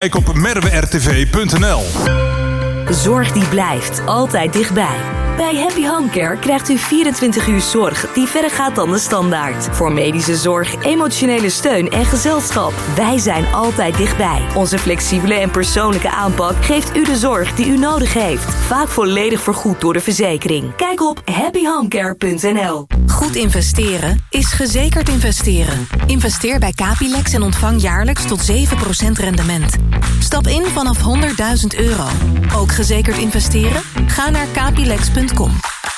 Kijk op merwertv.nl. Zorg die blijft altijd dichtbij. Bij Happy Home Care krijgt u 24 uur zorg die verder gaat dan de standaard. Voor medische zorg, emotionele steun en gezelschap. Wij zijn altijd dichtbij. Onze flexibele en persoonlijke aanpak geeft u de zorg die u nodig heeft. Vaak volledig vergoed door de verzekering. Kijk op happyhomecare.nl. Goed investeren is gezekerd investeren. Investeer bij Capilex en ontvang jaarlijks tot 7% rendement. Stap in vanaf €100.000. Ook gezekerd investeren? Ga naar capilex.com.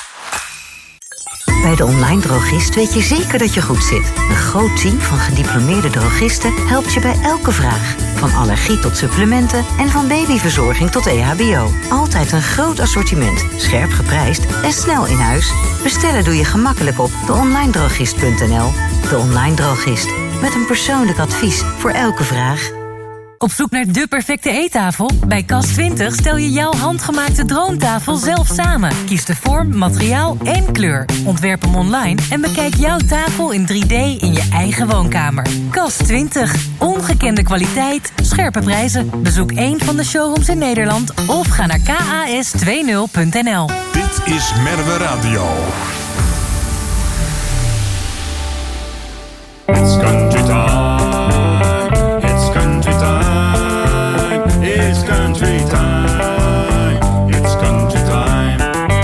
Bij de online drogist weet je zeker dat je goed zit. Een groot team van gediplomeerde drogisten helpt je bij elke vraag. Van allergie tot supplementen en van babyverzorging tot EHBO. Altijd een groot assortiment, scherp geprijsd en snel in huis. Bestellen doe je gemakkelijk op deonlinedrogist.nl. De Online Drogist. Met een persoonlijk advies voor elke vraag. Op zoek naar de perfecte eettafel? Bij Cas20 stel je jouw handgemaakte droomtafel zelf samen. Kies de vorm, materiaal en kleur. Ontwerp hem online en bekijk jouw tafel in 3D in je eigen woonkamer. Cas20. Ongekende kwaliteit, scherpe prijzen. Bezoek één van de showrooms in Nederland of ga naar kas20.nl. Dit is Merwe Radio. It's country time. It's country time. It's country time. It's country time.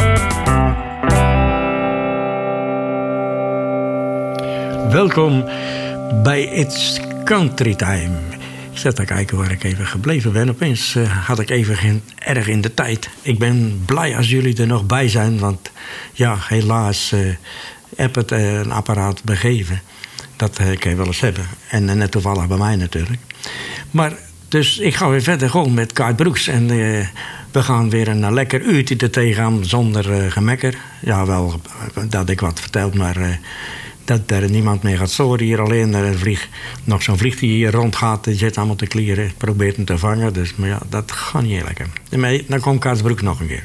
Welkom bij It's Country Time. Ik zat te kijken waar ik even gebleven ben. Opeens had ik even erg in de tijd. Ik ben blij als jullie er nog bij zijn. Want ja, helaas heb het een apparaat begeven. Dat kan je wel eens hebben. En net toevallig bij mij natuurlijk. Maar dus ik ga weer verder gewoon met Kaart Broeks. En we gaan weer een lekker uurtje er tegenaan zonder gemekker. Ja, wel dat ik wat vertel, maar dat er niemand meer gaat storen hier. Alleen er nog zo'n vlieg die hier rondgaat. Die zit allemaal te klieren. Probeert hem te vangen. Dus, maar ja, dat gaat niet lekker. En dan komt Kaart Broeks nog een keer.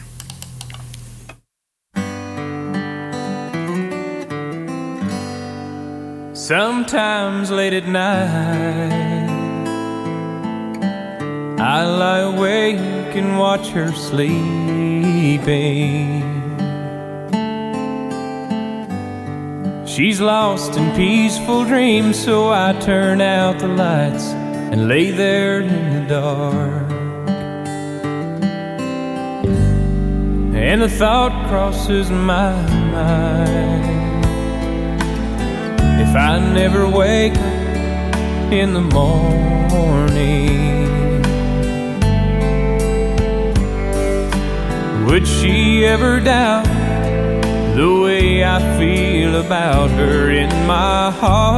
Sometimes late at night I lie awake and watch her sleeping. She's lost in peaceful dreams, so I turn out the lights and lay there in the dark. And a thought crosses my mind: if I never wake up in the morning, would she ever doubt the way I feel about her in my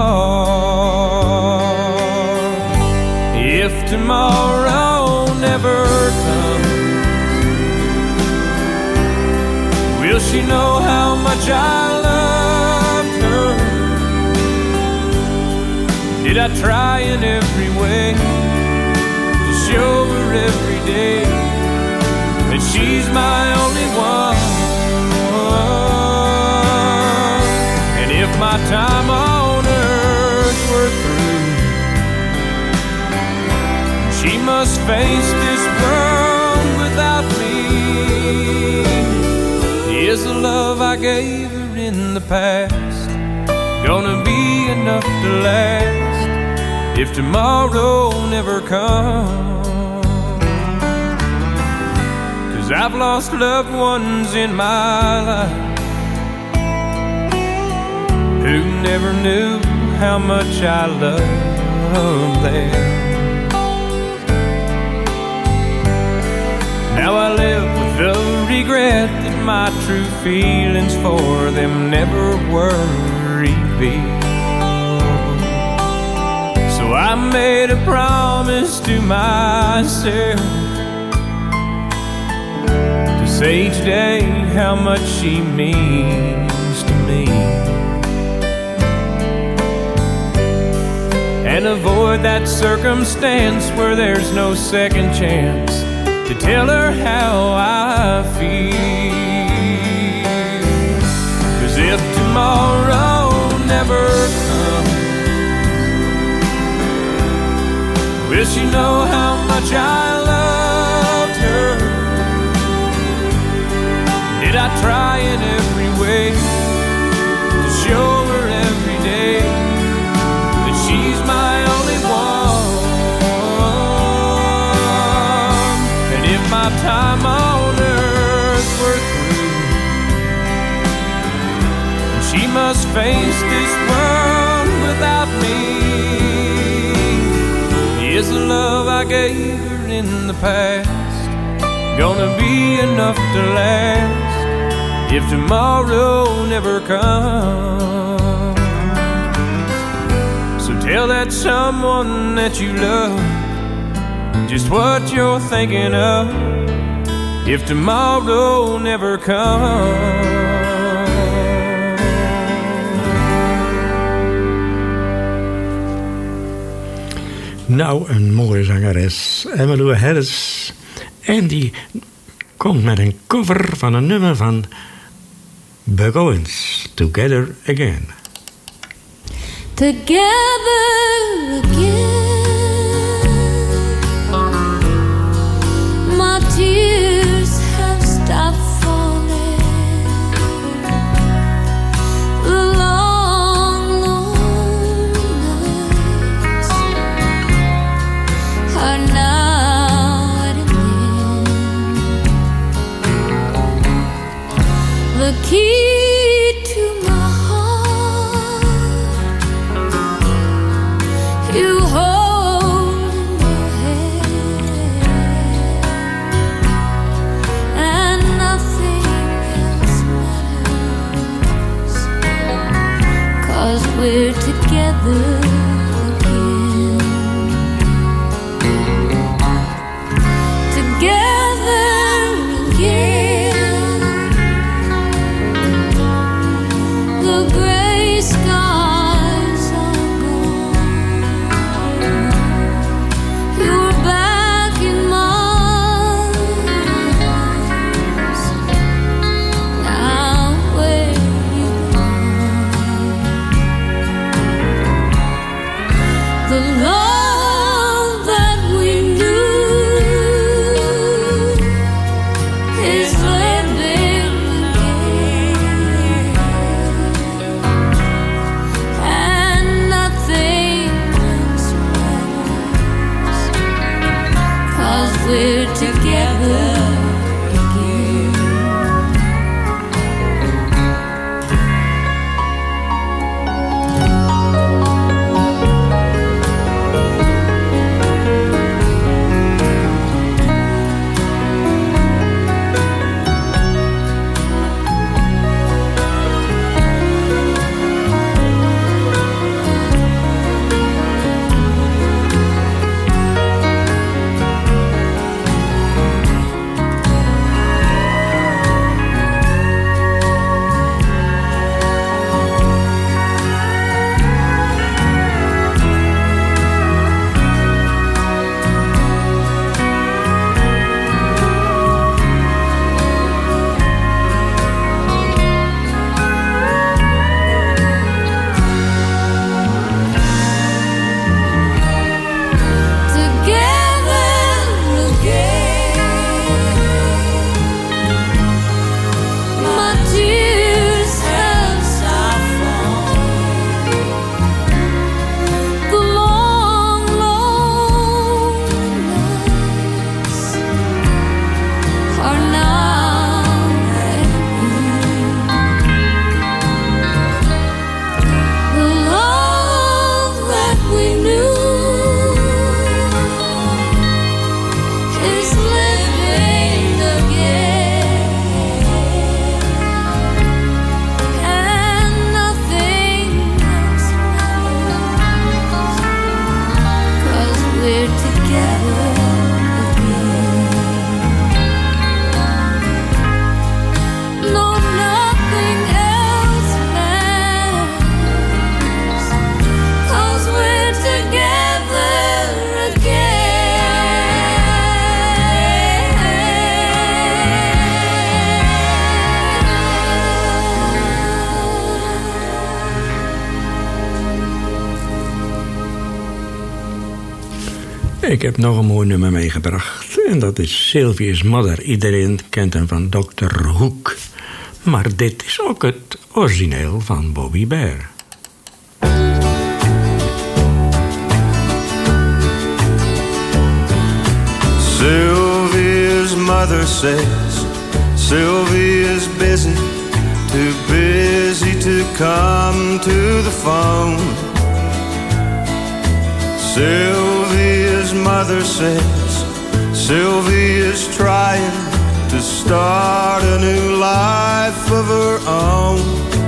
heart? If tomorrow never comes, will she know how much I loved her? Did I try in every way to show her every day that she's my only one? And if my time on earth were through, she must face this world without me. Is the love I gave her in the past gonna be enough to last if tomorrow never comes? 'Cause I've lost loved ones in my life who never knew how much I loved them. Now I live with the regret that my true feelings for them never were revealed. So I made a promise to myself to say each day how much she means to me, and avoid that circumstance where there's no second chance to tell her how I feel. 'Cause if tomorrow never comes, Will she know how much I loved her? Did I try in every way to show her every day that she's my only one? And if my time on earth were through, and she must face this world without me, is the love I gave her in the past gonna be enough to last if tomorrow never comes? So tell that someone that you love just what you're thinking of if tomorrow never comes. Nou, een mooie zangeres, Emmylou Harris. En die komt met een cover van een nummer van Buck Owens, Together Again. Together again, my tears have stopped falling. The long, long nights are now at an end. The key to my heart you hold in your hand, and nothing else matters, 'cause we're together again. Together again, the gray skies are gone. You're back in my arms. Now where you gone? The love that we knew is living again, and nothing else matters, 'cause we're together again. Ik heb nog een mooi nummer meegebracht. En dat is Sylvia's Mother. Iedereen kent hem van Dr. Hoek. Maar dit is ook het origineel van Bobby Bear. Sylvia's mother says Sylvia's busy, too busy to come to the phone. Sylvia's mother says Sylvia's trying to start a new life of her own.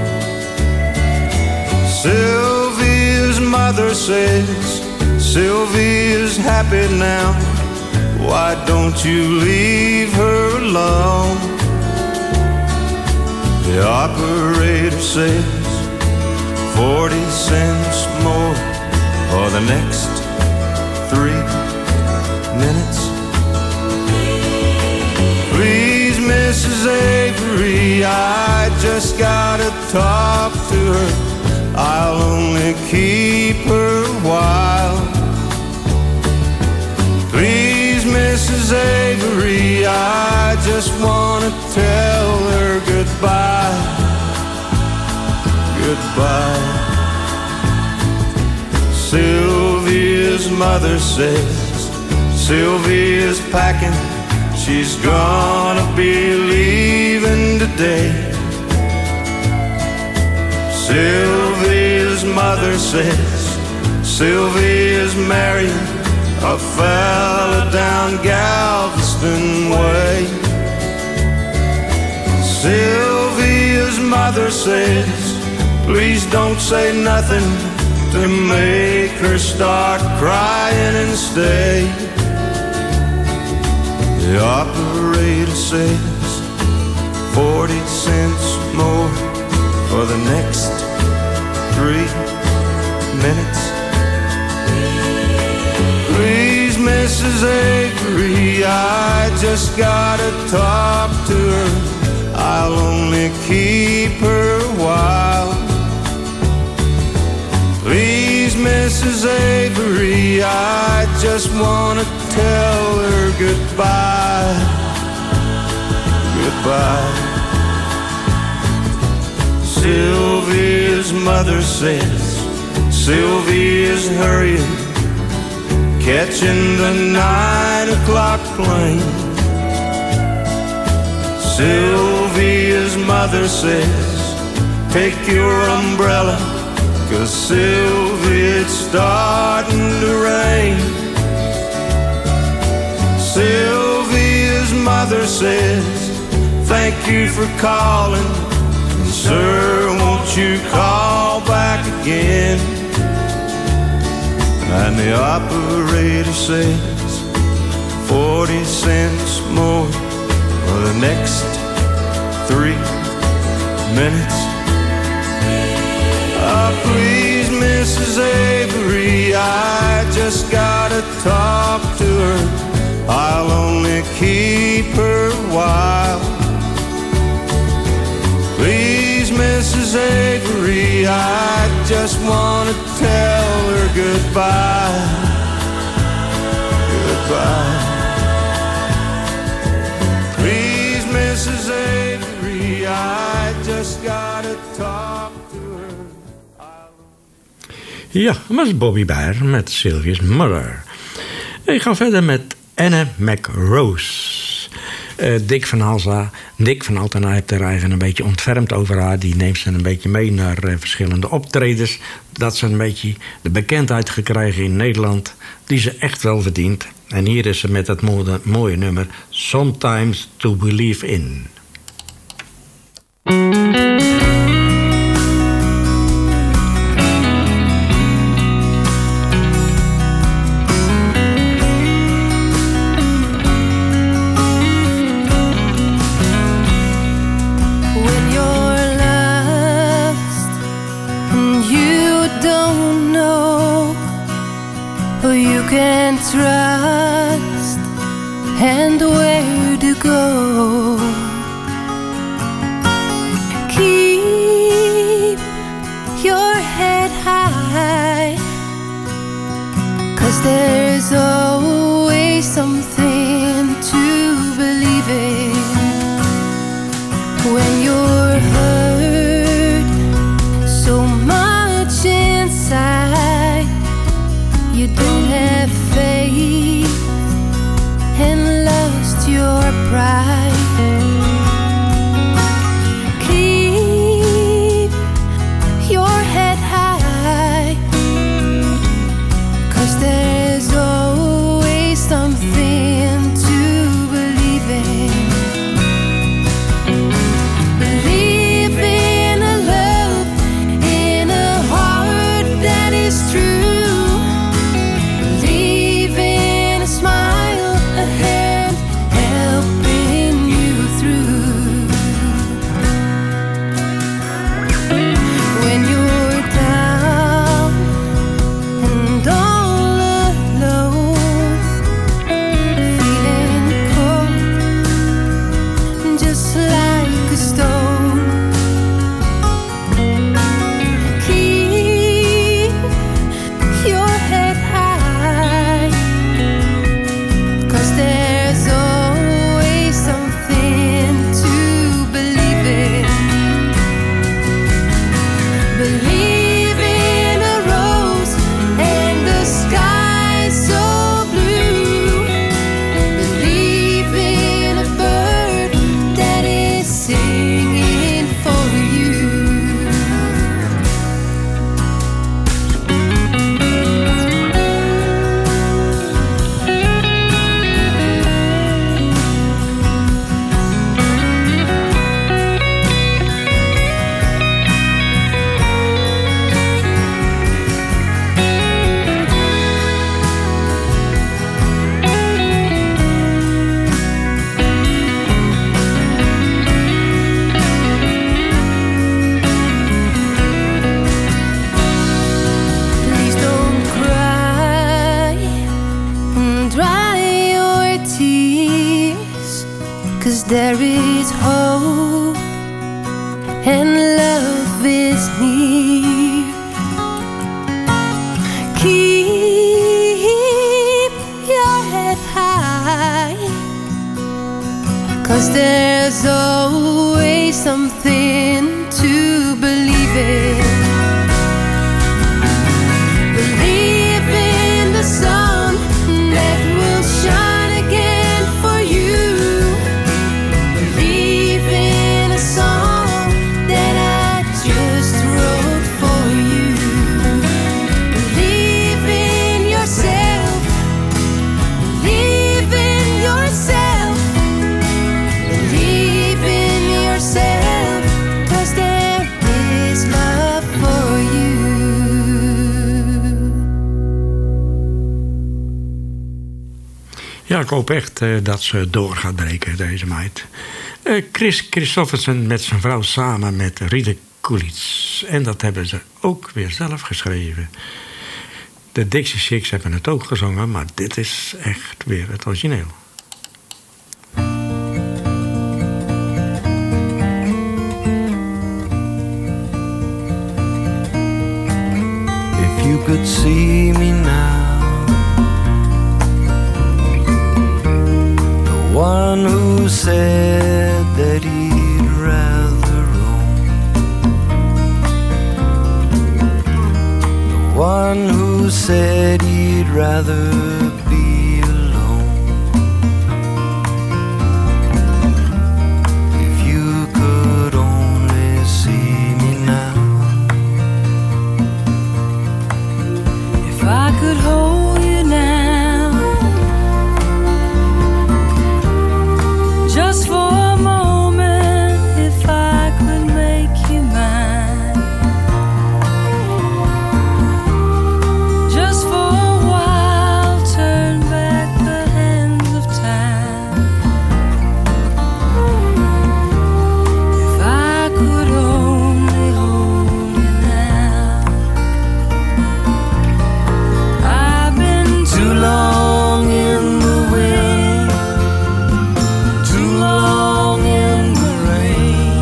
Sylvia's mother says Sylvia's happy now. Why don't you leave her alone? The operator says 40 cents more for the next 3 minutes. Please, Mrs. Avery, I just gotta talk to her. I'll only keep her a while. Please, Mrs. Avery, I just wanna tell her goodbye. Goodbye. Sylvia's mother says Sylvia's packing. She's gonna be leaving today. Sylvia's mother says Sylvia's marrying a fella down Galveston way. Sylvia's mother says please don't say nothing to make her start crying and stay. The operator says 40 cents more for the next 3 minutes. Please, Mrs. Avery, I just gotta talk to her. I'll only keep her a while. Please, Mrs. Avery, I just wanna tell her goodbye. Goodbye. Sylvia's mother says Sylvia's hurrying, catching the 9 o'clock plane. Sylvia's mother says take your umbrella, 'cause Sylvia, it's starting to rain. Sylvia's mother says thank you for calling, and sir, won't you call back again? And the operator says 40 cents more for the next 3 minutes. Please, Mrs. Avery, I just gotta talk to her. I'll only keep her a while. Please, Mrs. Avery, I just wanna tell her goodbye. Goodbye. Please, Mrs. Avery, I just gotta talk to her. Ja, dat was Bobby Bear met Sylvia's Mother. Ik ga verder met Anne McRose. Dick van Altena heeft er eigenlijk een beetje ontfermd over haar. Die neemt ze een beetje mee naar verschillende optredens. Dat ze een beetje de bekendheid gekregen in Nederland die ze echt wel verdient. En hier is ze met dat mooie nummer Sometimes to Believe In. Trust and where to go. Keep your head high, 'cause there's always there is hope and love is near. Keep your head high, 'cause there's always something to believe in. Believe in the sun that will shine again for you. Believe in a song that I just wrote for you. Believe in yourself. Believe in yourself. Believe in yourself, 'cause there is love for you. Ja, ik hoop echt dat ze door gaat breken, deze meid. Chris Christofferson met zijn vrouw samen met Rita Coolidge. En dat hebben ze ook weer zelf geschreven. De Dixie Chicks hebben het ook gezongen, maar dit is echt weer het origineel. If you could see me now, the one who said that he'd rather roam, the one who said he'd rather be alone. If you could only see me now, If I could hold you now, just for a moment, if I could make you mine, just for a while, turn back the hands of time. If I could only hold you now. I've been too long in the wind, too long in the rain,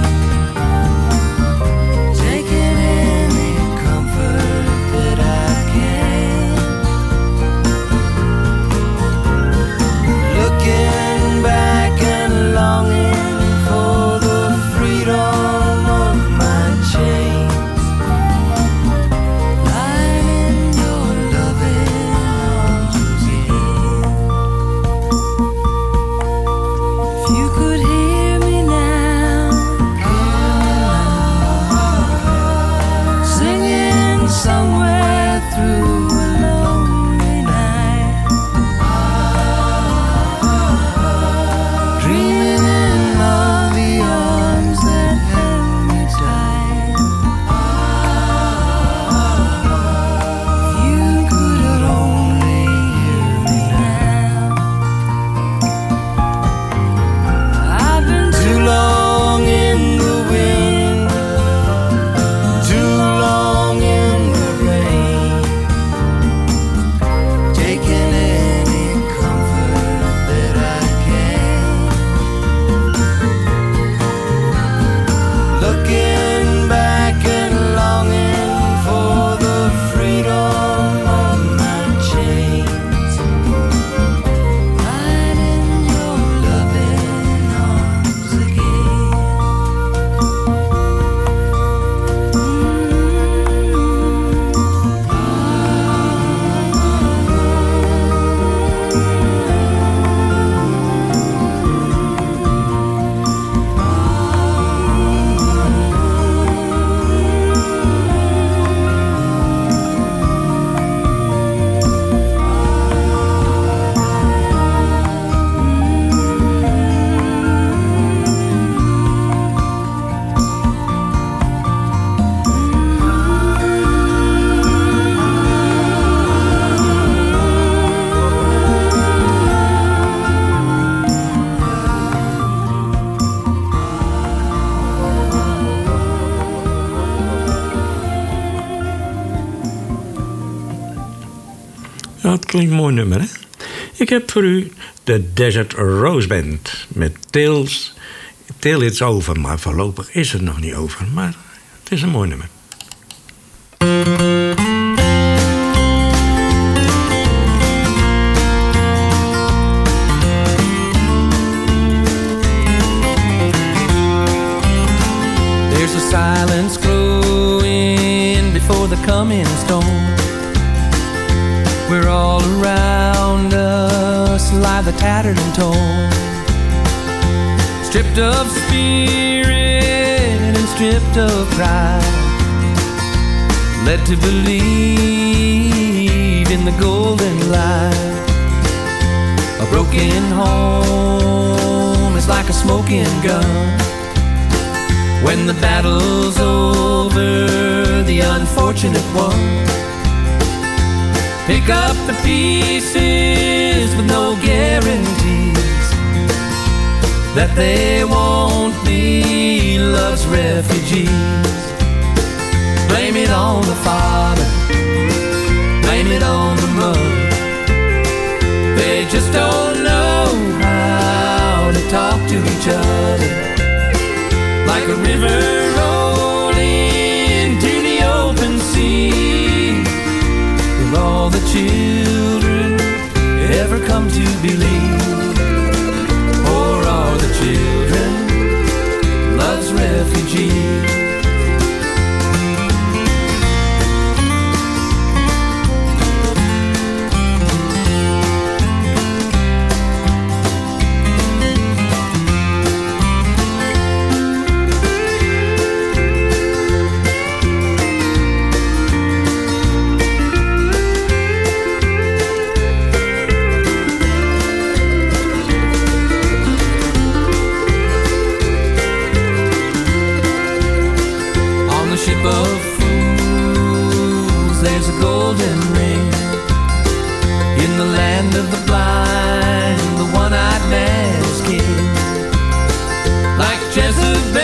taking any comfort that I can, looking back and longing for the freedom of my chains, lying in your loving arms again. If you could hear me now, singing somewhere through a lonely night, Dreaming in of the arms that held me tight. if you could only hear me now. I've been Too long in the wind, too long in the rain, taking any comfort that I can, looking back and longing for the freedom of my chains, lying in your loving arms again. Ja, het klinkt een mooi nummer, hè? Ik heb voor u de Desert Rose Band met Till It's Over. Maar voorlopig is het nog niet over. Maar het is een mooi nummer. There's a silence growing before the coming storm, where all around us lie the tattered and torn, stripped of spirit and stripped of pride, led to believe in the golden light. A broken home is like a smoking gun. When the battle's over, the unfortunate one pick up the pieces with no guarantees that they won't be love's refugees. Blame it on the father, blame it on the mother. They just don't know how to talk to each other. Like a river rolling to the open sea, will all the children ever come to believe? Or are the children love's refugees? Of fools, there's a golden ring in the land of the blind, the one-eyed man's king. Like Jezebel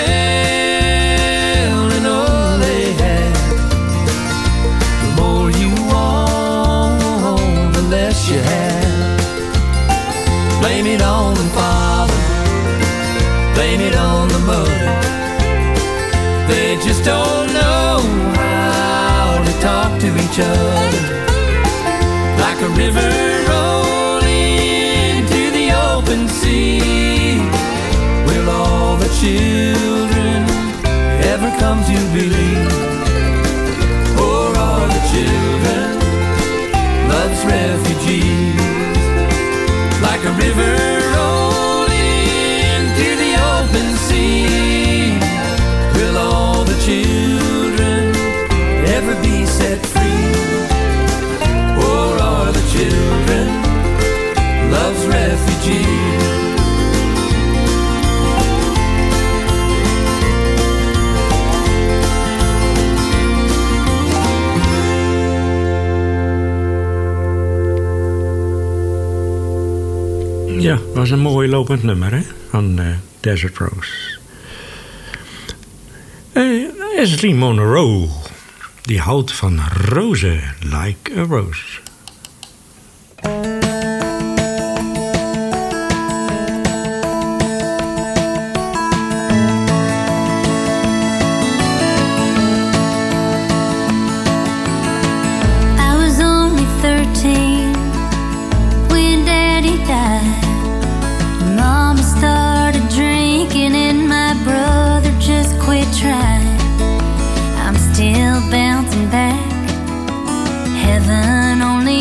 and all they had, the more you want, the less you have. Blame it on the father, blame it on the mother. They just don't know how to talk to each other. Like a river rolling to the open sea, will all the children ever come to believe? Or are the children love's refugees? Like a river rolling to the open sea, will all the children ever be set free? Or are the children love's refugees? Ja, was een mooi lopend nummer, hè? Van Desert Rose. Ashley Monroe, die houdt van rozen, like a rose. I was only 13 when Daddy died. Mama started drinking and my brother just quit trying. I'm still bouncing back. Heaven only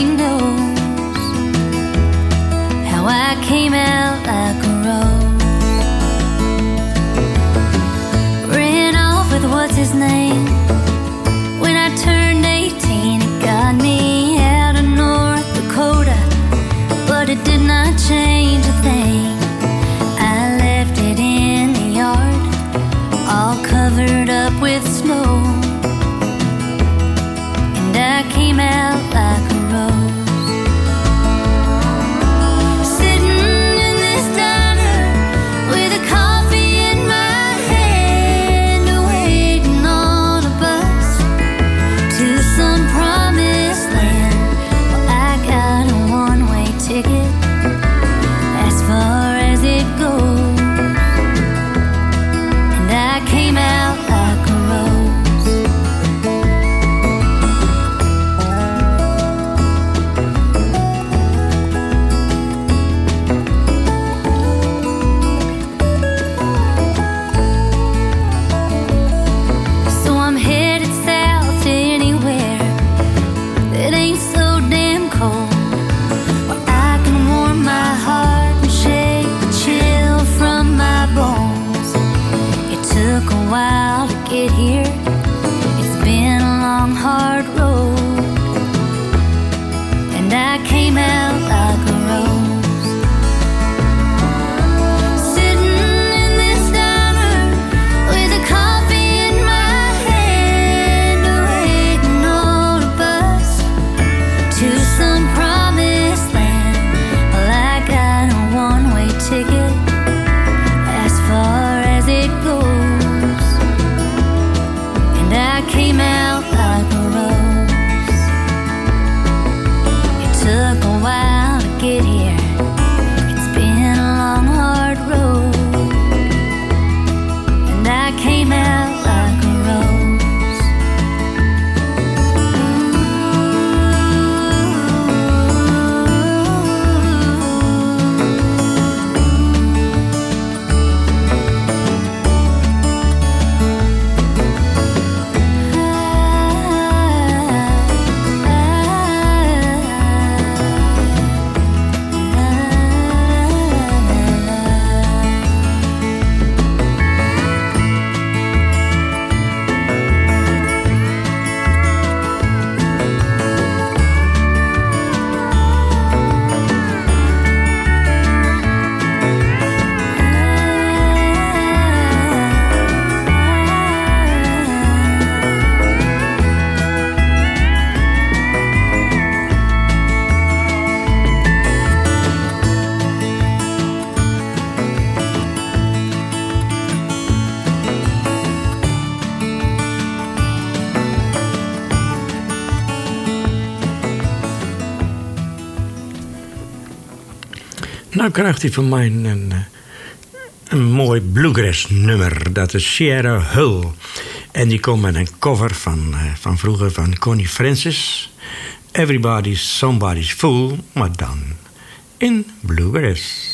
Nou krijgt hij van mij een mooi bluegrass nummer. Dat is Sierra Hull. En die komt met een cover van vroeger van Connie Francis. Everybody's Somebody's Fool, maar dan in bluegrass.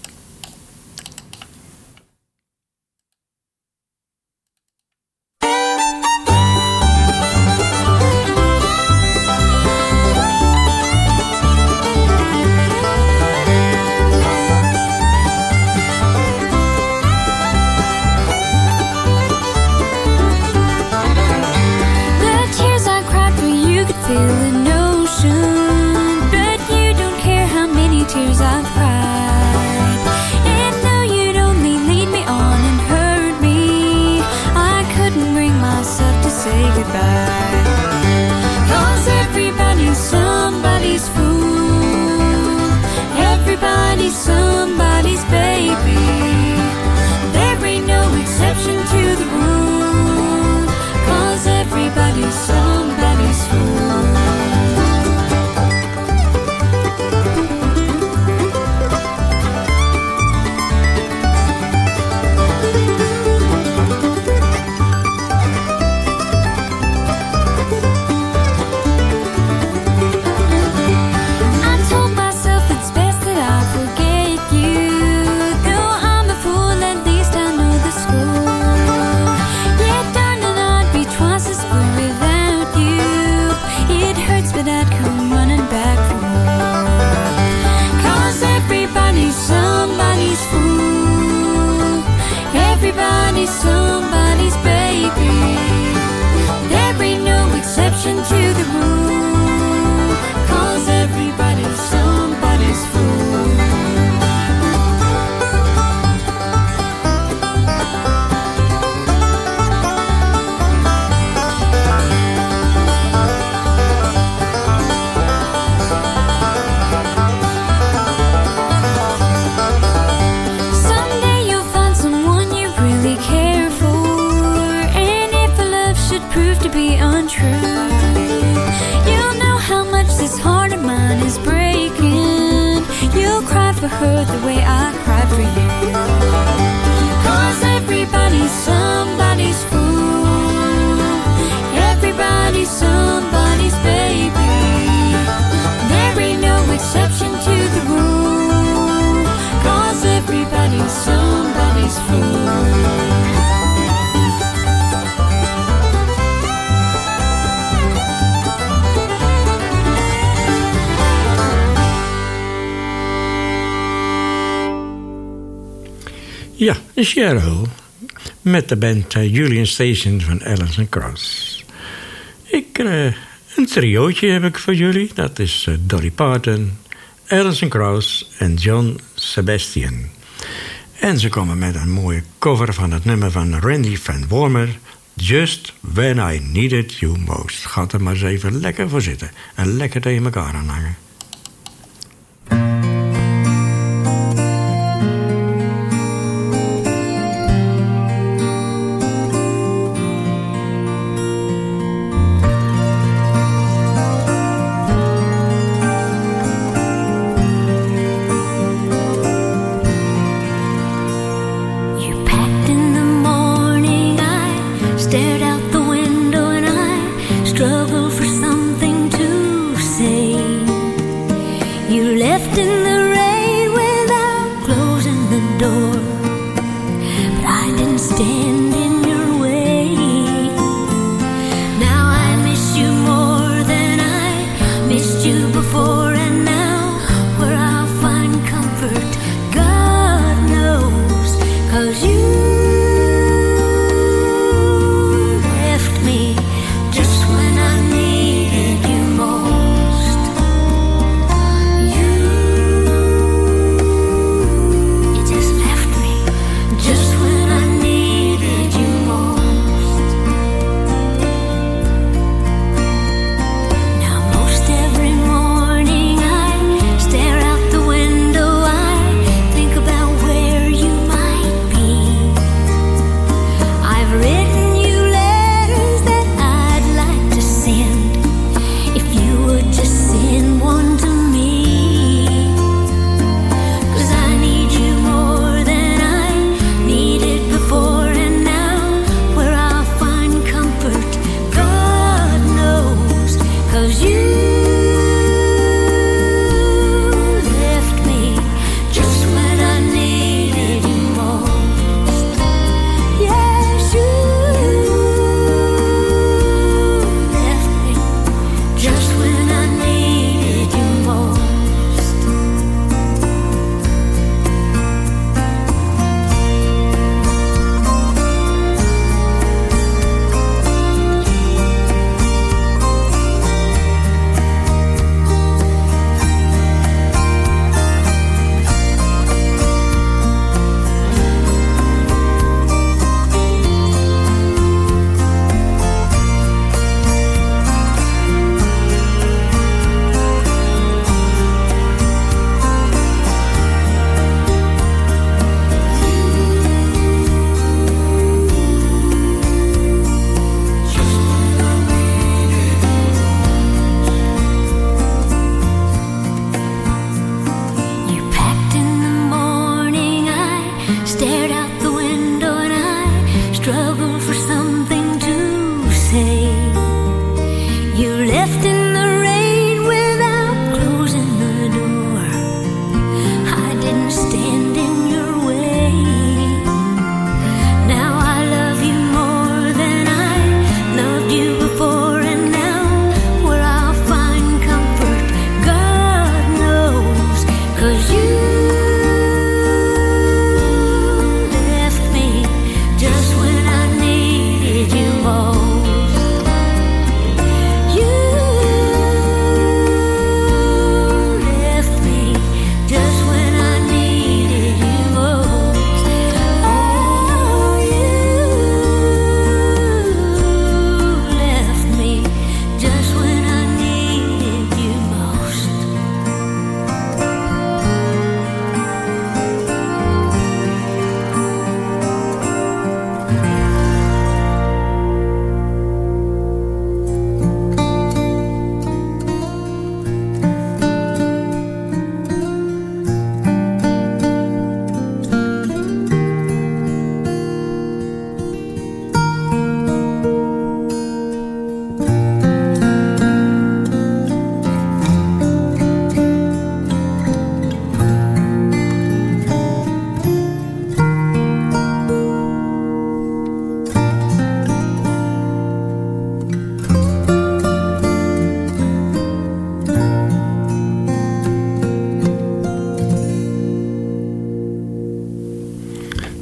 Ja, Sierra Hull. Met de band Julian Station van Alison Krauss. Een triootje heb ik voor jullie. Dat is Dolly Parton, Alison Krauss en John Sebastian. En ze komen met een mooie cover van het nummer van Randy Van Warmer. Just When I Needed You Most. Gaat er maar eens even lekker voor zitten. En lekker tegen elkaar aanhangen. Struggle for something to say.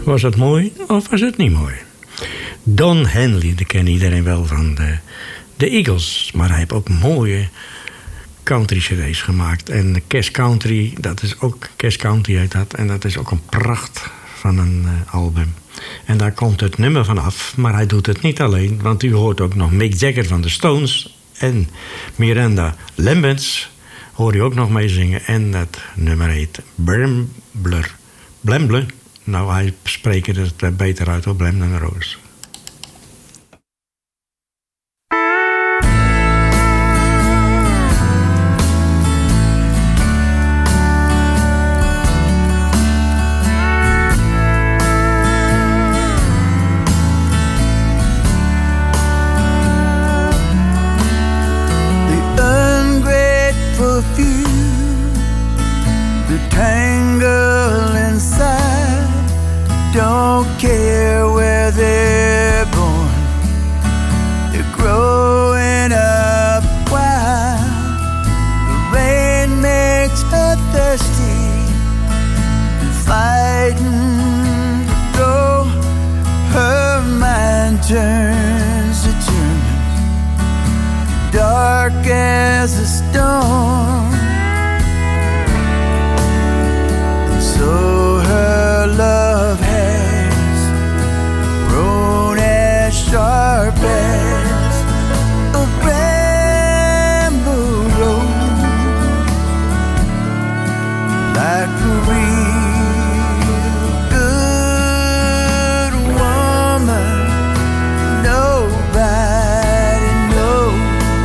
Was het mooi of was het niet mooi? Don Henley, dat kent iedereen wel van de Eagles. Maar hij heeft ook mooie country cd's gemaakt. En Cash Country, dat is ook Cash Country heet dat. En dat is ook een pracht van een album. En daar komt het nummer van af. Maar hij doet het niet alleen. Want u hoort ook nog Mick Jagger van de Stones. En Miranda Lambert hoor je ook nog mee zingen. En dat nummer heet Blamble. Nou, hij spreekt het beter uit op Blam dan Roos. Don't care where they're born, they're growing up wild. The rain makes her thirsty and fighting to grow. Her mind turns determined, dark as a storm. And so her love sharp as a bramble rose, like a real good woman nobody knows.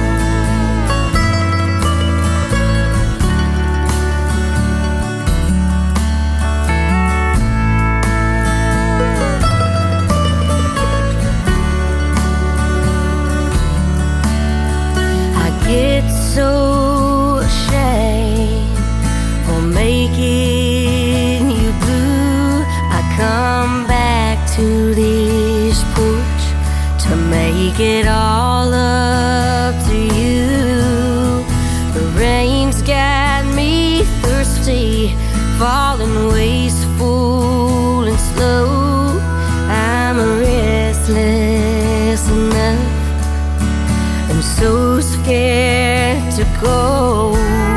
It's so ashamed for making you blue. I come back to this porch to make it all up to you. The rain's got me thirsty, falling wasteful and slow. I'm restless enough, I'm so scared to go.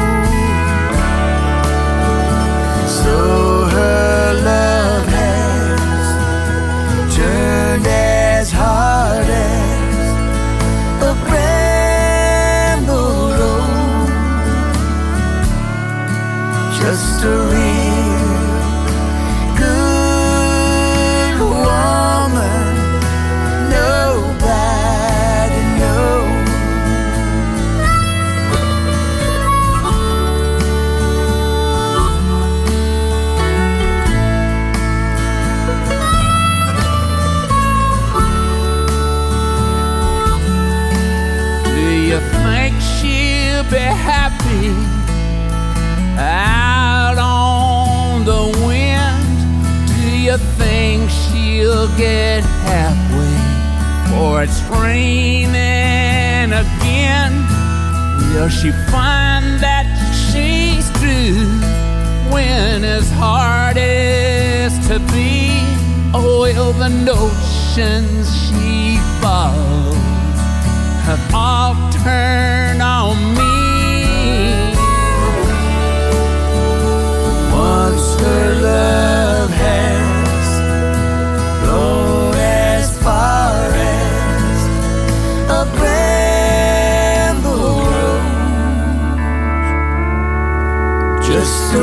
So her love has turned as hard as a bramble rose, just a real good woman nobody knows. Be happy out on the wind? Do you think she'll get halfway before it's raining again? Will she find that she's through when it's hardest to be? Or will the notions she follows have all turned on me? Once her love has blown as far as a bramble rose, just a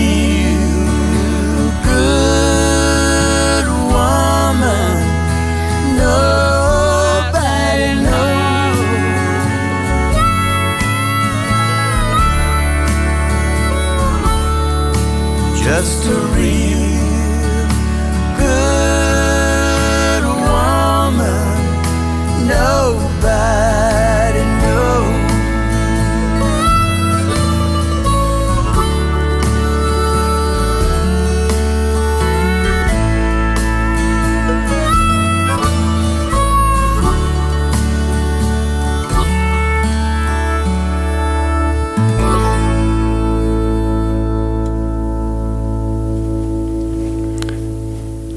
real good woman nobody knows. Just a real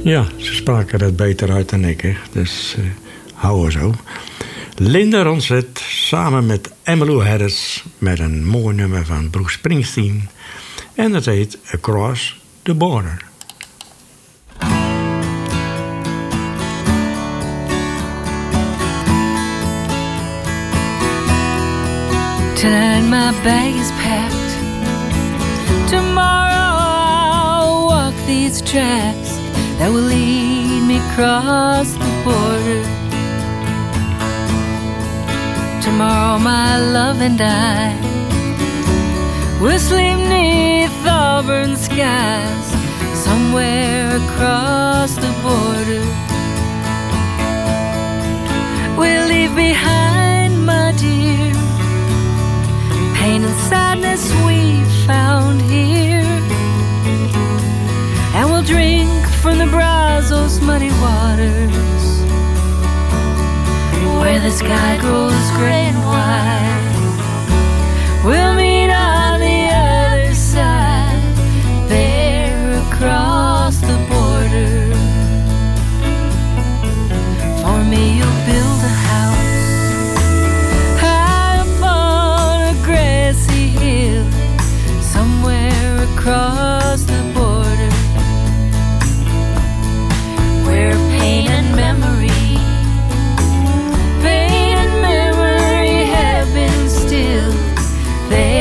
Ja, ze spraken dat beter uit dan ik, hè. Dus hou er zo. Linda Ronstadt samen met Emmylou Harris met een mooi nummer van Bruce Springsteen. En dat heet Across the Border. Tonight my bag is packed. Tomorrow I'll walk these tracks that will lead me across the border. Tomorrow my love and I will sleep neath auburn skies somewhere across the border. We'll leave behind, my dear, pain and sadness we found here, and we'll drink from the Brazos muddy waters, where the sky grows gray and white. We'll meet on the other side, there across the border. For me you'll build a house high up on a grassy hill, somewhere across the border, where pain and memory have been still. They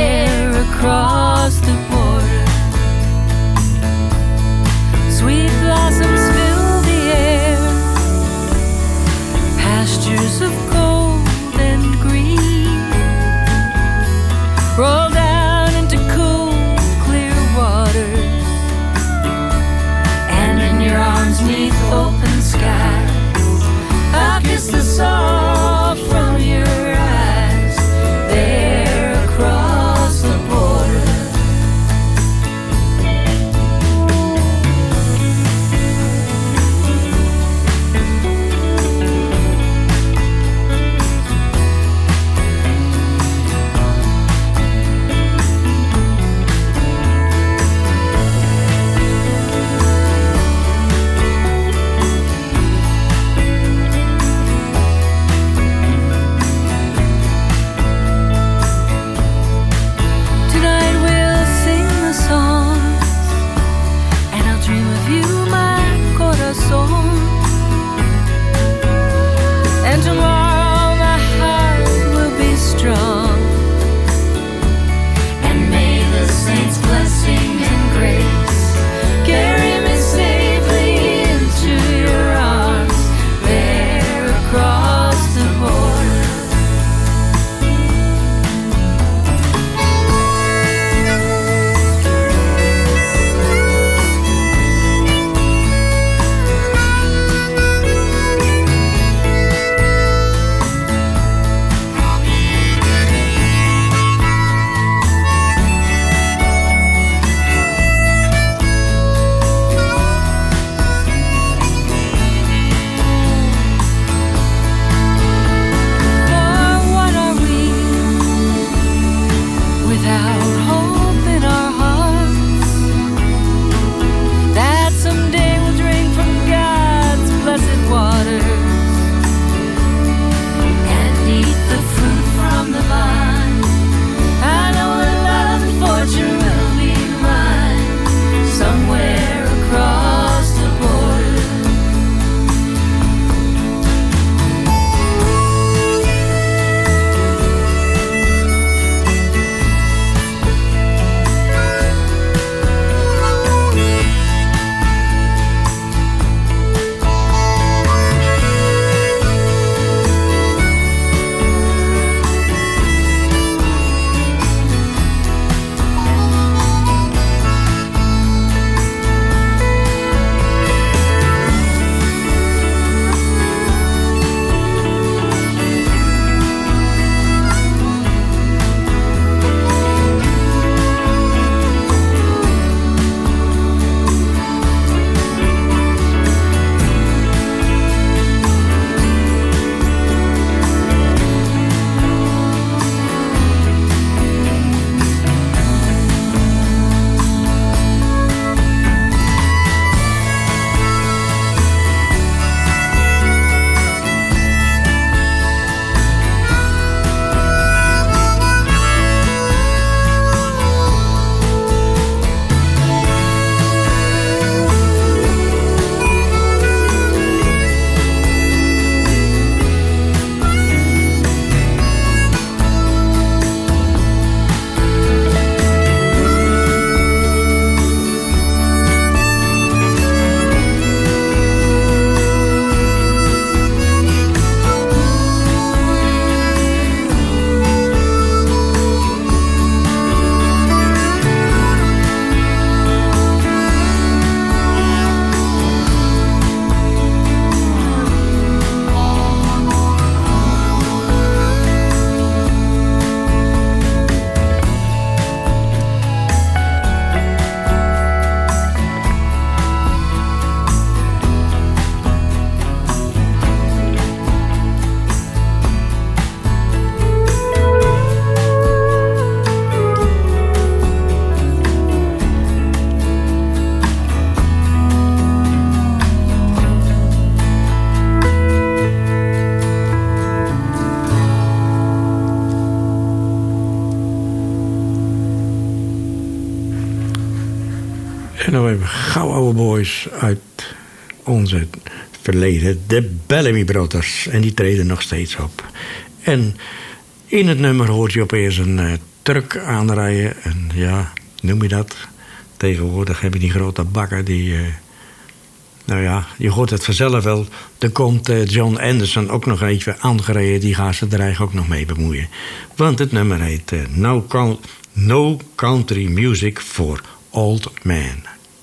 gauw oude boys uit onze verleden. De Bellamy Brothers. En die treden nog steeds op. En in het nummer hoort je opeens een truck aanrijden. En ja, noem je dat? Tegenwoordig heb je die grote bakken die... nou ja, je hoort het vanzelf wel. Dan komt John Anderson ook nog even aangereden. Die gaat ze er eigenlijk ook nog mee bemoeien. Want het nummer heet No Country Music for Old Man.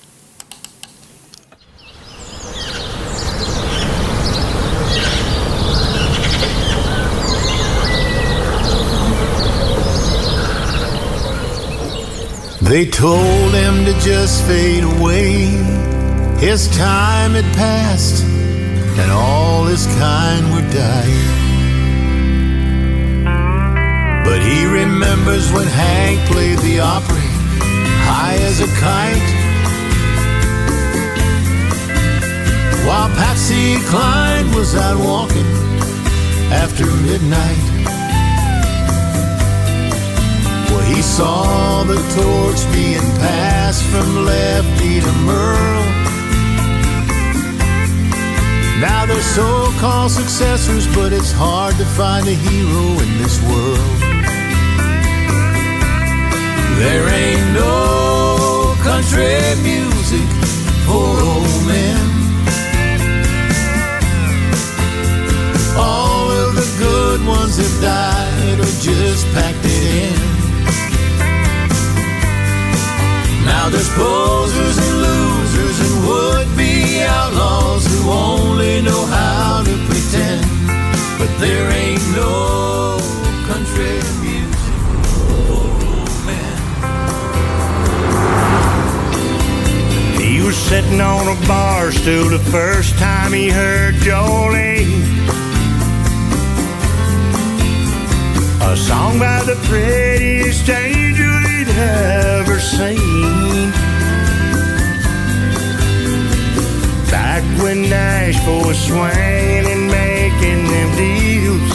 They told him to just fade away. His time had passed, and all his kind were dying. But he remembers when Hank played the Opry, high as a kite, while Patsy Cline was out walking after midnight. Well, he saw the torch being passed from Lefty to Merle. Now they're so-called successors, but it's hard to find a hero in this world. There ain't no country music for old men. All of the good ones have died or just packed it in. Now there's posers and losers and would-be outlaws who only know how to pretend. But there ain't no country music for old men. He was sitting on a bar stool the first time he heard Jolene, a song by the prettiest angel he'd ever seen. Back when Nashville was swinging and making them deals,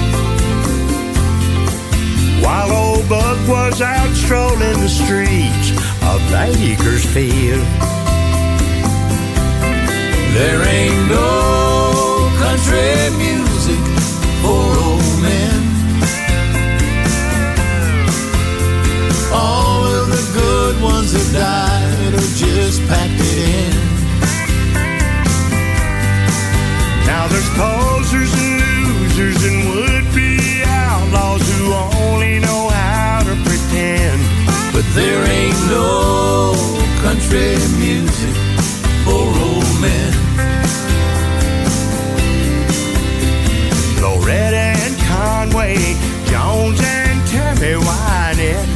while old Buck was out strolling the streets of Bakersfield. There ain't no country music for old men. All of the good ones have died or just packed it in. Now there's posers and losers and would-be outlaws who only know how to pretend. But there ain't no country music for old men. Loretta and Conway, Jones and Tammy Wynette,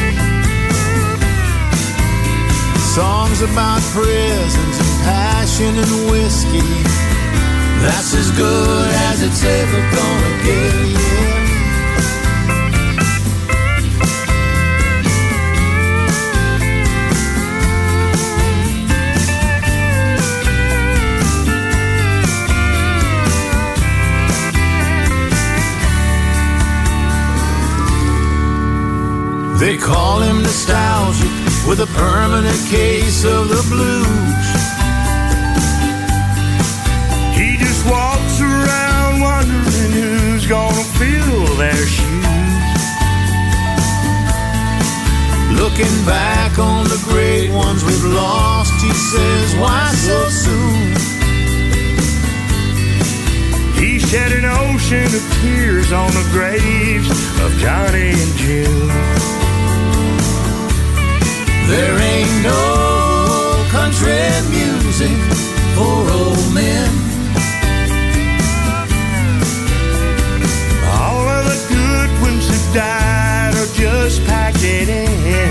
songs about prisons and passion and whiskey. That's as good as it's ever gonna get, yeah. They call him nostalgic with a permanent case of the blues. He just walks around wondering who's gonna fill their shoes. Looking back on the great ones we've lost, he says, why so soon? He shed an ocean of tears on the graves of Johnny and Jim. There ain't no country music for old men. All of the good ones have died or just packed it in.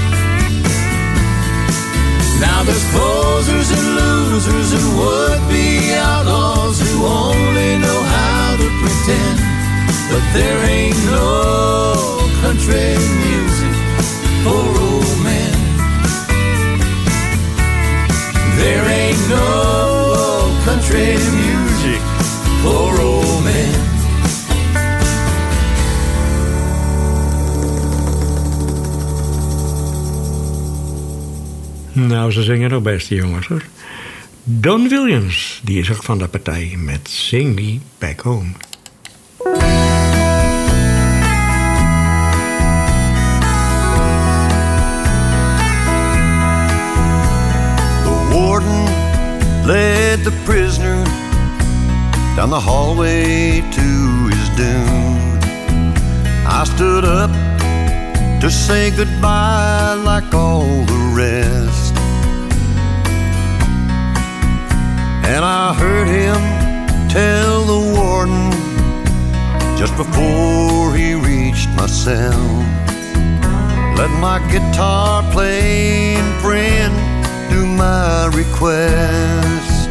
Now there's posers and losers and would-be outlaws who only know how to pretend. But there ain't no country music for old men. There ain't no Nou, ze zingen nog best, die jongens, hoor. Don Williams, die is ook van de partij met Sing Me Back Home. The warden led the prisoner down the hallway to his doom. I stood up to say goodbye like all the rest, and I heard him tell the warden just before he reached my cell, let my guitar playing friend do my request.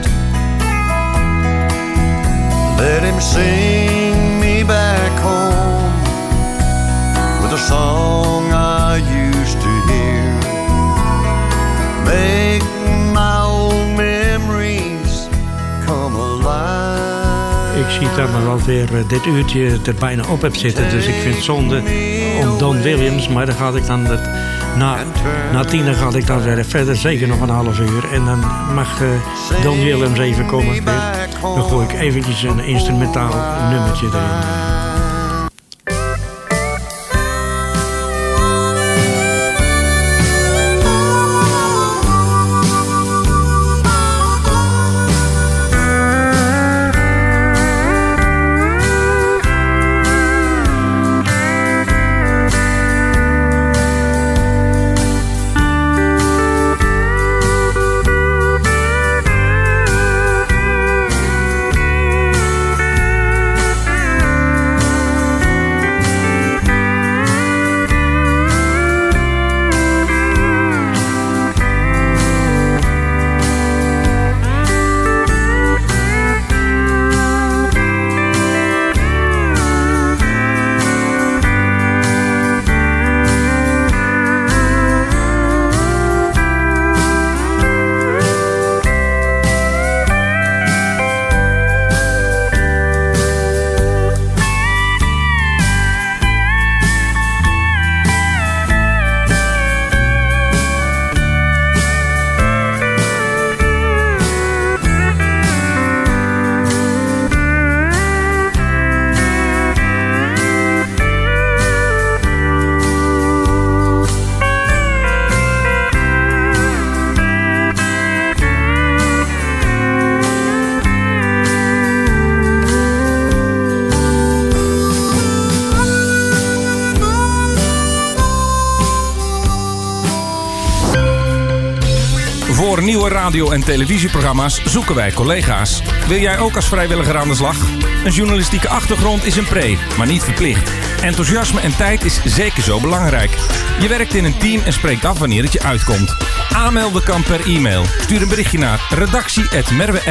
Let him sing me back home with a song I used to hear. Make my old memories come alive. Ik zie dat maar alweer dit uurtje er bijna op heb zitten. Dus ik vind het zonde om Don Williams. Maar dan ga ik dan na 10 ga ik dan weer verder. Zeker nog een half uur. En dan mag Don Williams even komen. Dan gooi ik eventjes een instrumentaal nummertje erin. Voor nieuwe radio- en televisieprogramma's zoeken wij collega's. Wil jij ook als vrijwilliger aan de slag? Een journalistieke achtergrond is een pre, maar niet verplicht. Enthousiasme en tijd is zeker zo belangrijk. Je werkt in een team en spreekt af wanneer het je uitkomt. Aanmelden kan per e-mail. Stuur een berichtje naar redactie@merwe